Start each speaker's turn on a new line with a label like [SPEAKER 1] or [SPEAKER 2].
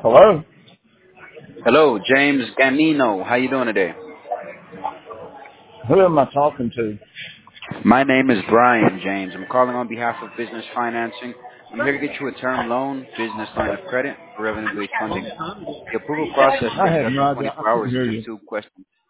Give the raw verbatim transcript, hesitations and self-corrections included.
[SPEAKER 1] Hello?
[SPEAKER 2] Hello, James Gamino. How you doing today?
[SPEAKER 1] Who am I talking to?
[SPEAKER 2] My name is Brian James. I'm calling on behalf of Business Financing. I'm here to get you a term loan, business line of credit, for revenue-based funding. The approval process
[SPEAKER 1] I
[SPEAKER 2] takes
[SPEAKER 1] have
[SPEAKER 2] less
[SPEAKER 1] no
[SPEAKER 2] than
[SPEAKER 1] idea. I
[SPEAKER 2] twenty-four
[SPEAKER 1] couldn't
[SPEAKER 2] hours.
[SPEAKER 1] hear
[SPEAKER 2] Just
[SPEAKER 1] you.
[SPEAKER 2] two questions.